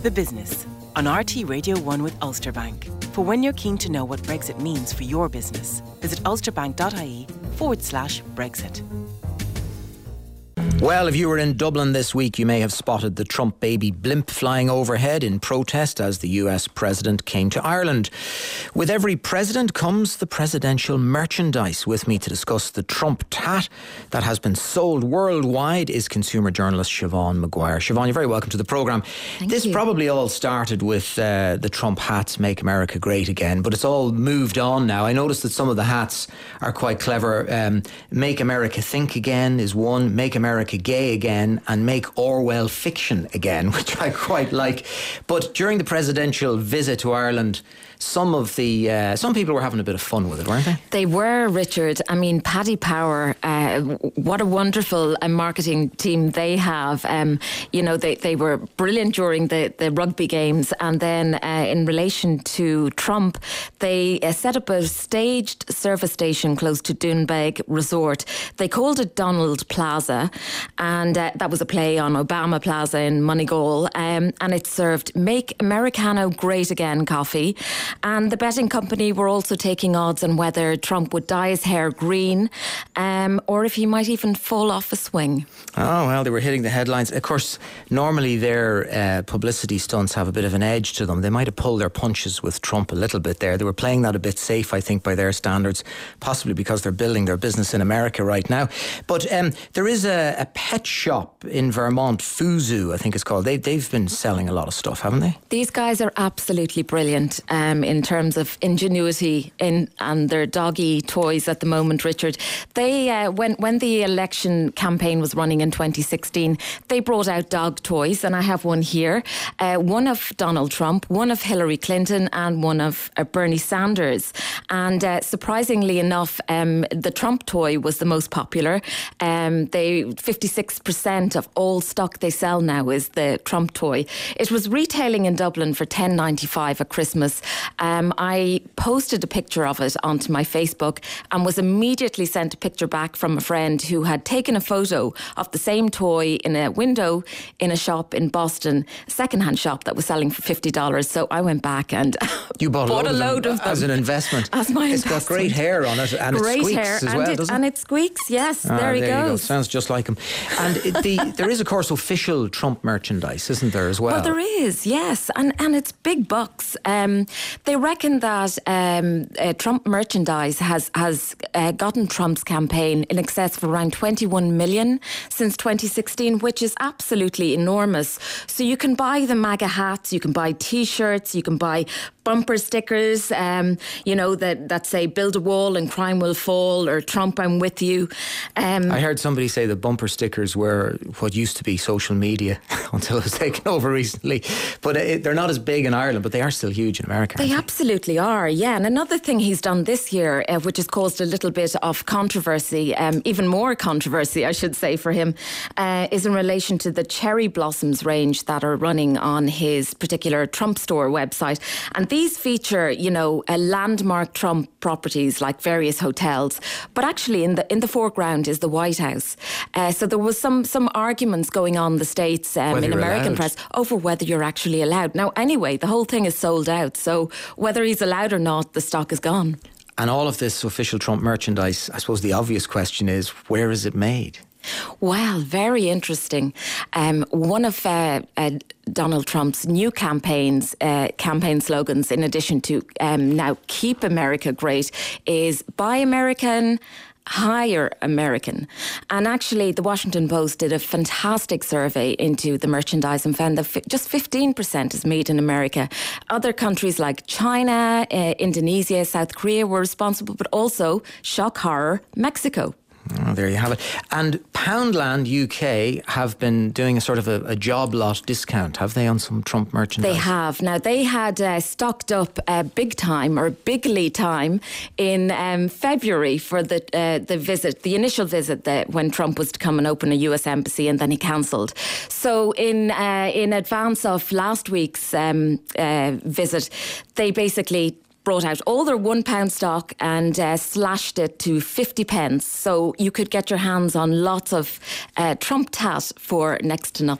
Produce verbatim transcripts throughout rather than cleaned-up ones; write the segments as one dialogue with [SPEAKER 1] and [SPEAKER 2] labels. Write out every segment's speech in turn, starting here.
[SPEAKER 1] The Business on R T Radio one with Ulster Bank. For when you're keen to know what Brexit means for your business, visit ulsterbank.ie forward slash Brexit.
[SPEAKER 2] Well, if you were in Dublin this week, you may have spotted the Trump baby blimp flying overhead in protest as the U S president came to Ireland. With every president comes the presidential merchandise. With me to discuss the Trump tat that has been sold worldwide is consumer journalist Siobhan Maguire. Siobhan, you're very welcome to the programme.
[SPEAKER 3] Thank
[SPEAKER 2] this
[SPEAKER 3] you.
[SPEAKER 2] probably all started with uh, the Trump hats, Make America Great Again, but it's all moved on now. I noticed that some of the hats are quite clever. Um, Make America Think Again is one, Make America Gay Again, and Make Orwell Fiction Again, which I quite like. But during the presidential visit to Ireland, some of the uh, some people were having a bit of fun with it, weren't they?
[SPEAKER 3] They were, Richard. I mean, Paddy Power, uh, what a wonderful uh, marketing team they have. Um, you know, they, they were brilliant during the, the rugby games. And then uh, in relation to Trump, they uh, set up a staged service station close to Doonbeg Resort. They called it Donald Plaza. And uh, that was a play on Obama Plaza in Moneygall. Um, and it served Make Americano Great Again coffee. And the betting company were also taking odds on whether Trump would dye his hair green um, or if he might even fall off a swing.
[SPEAKER 2] Oh, well, they were hitting the headlines. Of course, normally their uh, publicity stunts have a bit of an edge to them. They might have pulled their punches with Trump a little bit there. They were playing that a bit safe, I think, by their standards, possibly because they're building their business in America right now. But um, there is a, a pet shop in Vermont, Fuzu, I think it's called. They, they've been selling a lot of stuff, haven't they?
[SPEAKER 3] These guys are absolutely brilliant. Um, in terms of ingenuity in and their doggy toys at the moment, Richard. They, uh, when, when the election campaign was running in twenty sixteen, they brought out dog toys, and I have one here. Uh, one of Donald Trump, one of Hillary Clinton, and one of uh, Bernie Sanders. And uh, surprisingly enough, um, the Trump toy was the most popular. Um, they fifty-six percent of all stock they sell now is the Trump toy. It was retailing in Dublin for ten ninety-five at Christmas. Um, I posted a picture of it onto my Facebook and was immediately sent a picture back from a friend who had taken a photo of the same toy in a window in a shop in Boston, a second-hand shop that was selling for fifty dollars. So I went back and
[SPEAKER 2] you bought,
[SPEAKER 3] bought
[SPEAKER 2] a load,
[SPEAKER 3] a load
[SPEAKER 2] of,
[SPEAKER 3] of
[SPEAKER 2] them
[SPEAKER 3] them
[SPEAKER 2] as an investment.
[SPEAKER 3] As my
[SPEAKER 2] it's
[SPEAKER 3] investment.
[SPEAKER 2] got great hair on it, and
[SPEAKER 3] great
[SPEAKER 2] it squeaks
[SPEAKER 3] hair,
[SPEAKER 2] as
[SPEAKER 3] and
[SPEAKER 2] well,
[SPEAKER 3] it,
[SPEAKER 2] doesn't it?
[SPEAKER 3] And it squeaks, yes.
[SPEAKER 2] Ah,
[SPEAKER 3] there he
[SPEAKER 2] there
[SPEAKER 3] goes.
[SPEAKER 2] You go. Sounds just like him. And it, the, there is, of course, official Trump merchandise, isn't there, as well?
[SPEAKER 3] Well, there is, yes. And and it's big bucks. Um, they reckon that um, uh, Trump merchandise has, has uh, gotten Trump's campaign in excess of around twenty-one million since twenty sixteen, which is absolutely enormous. So you can buy the MAGA hats, you can buy T-shirts, you can buy bumper stickers, um, you know, that, that say build a wall and crime will fall, or Trump, I'm with you. Um,
[SPEAKER 2] I heard somebody say the bumper stickers were what used to be social media until it was taken over recently. But it, they're not as big in Ireland, but they are still huge in America.
[SPEAKER 3] They absolutely are, yeah. And another thing he's done this year, uh, which has caused a little bit of controversy, um, even more controversy, I should say, for him, uh, is in relation to the cherry blossoms range that are running on his particular Trump store website. And these feature, you know, a landmark Trump properties like various hotels, but actually in the in the foreground is the White House. Uh, so there was some some arguments going on in the States, um, in American
[SPEAKER 2] allowed.
[SPEAKER 3] press, over whether you're actually allowed. Now, anyway, the whole thing is sold out. So whether he's allowed or not, the stock is gone.
[SPEAKER 2] And all of this official Trump merchandise, I suppose the obvious question is, where is it made?
[SPEAKER 3] Well, very interesting. Um, one of uh, uh, Donald Trump's new campaigns, uh, campaign slogans, in addition to um, now Keep America Great, is Buy American, Hire American. And actually, the Washington Post did a fantastic survey into the merchandise and found that fi- just fifteen percent is made in America. Other countries like China, uh, Indonesia, South Korea were responsible, but also, shock horror, Mexico.
[SPEAKER 2] Oh, there you have it. And Poundland U K have been doing a sort of a, a job lot discount, have they, on some Trump merchandise?
[SPEAKER 3] They have. Now, they had uh, stocked up uh, big time, or bigly time, in um, February for the uh, the visit, the initial visit that when Trump was to come and open a U S embassy, and then he cancelled. So in uh, in advance of last week's um, uh, visit, they basically brought out all their one pound stock and uh, slashed it to fifty pence. So you could get your hands on lots of uh, Trump tat for next to nothing.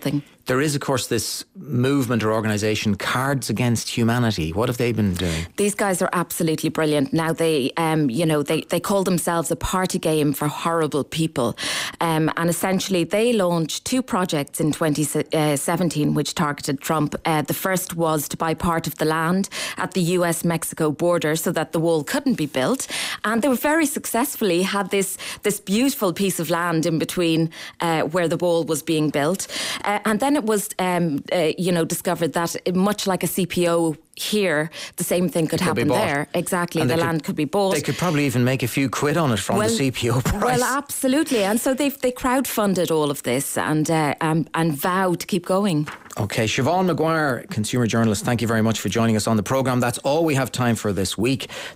[SPEAKER 2] there is, of course, this movement or organisation, Cards Against Humanity. What have they been doing?
[SPEAKER 3] These guys are absolutely brilliant. Now, they, um, you know, they, they call themselves a party game for horrible people. Um, and essentially, they launched two projects in twenty seventeen which targeted Trump. Uh, the first was to buy part of the land at the U S Mexico border so that the wall couldn't be built. And they were very successfully had this, this beautiful piece of land in between uh, where the wall was being built. Uh, and then it was, um, uh, you know, discovered that much like a C P O here, the same thing could, could happen there. Exactly, and the land could, could be bought.
[SPEAKER 2] They could probably even make a few quid on it from
[SPEAKER 3] well,
[SPEAKER 2] the C P O price.
[SPEAKER 3] Well, absolutely. And so they they crowdfunded all of this and uh, um, and vowed to keep going.
[SPEAKER 2] OK, Siobhan Maguire, consumer journalist, thank you very much for joining us on the programme. That's all we have time for this week.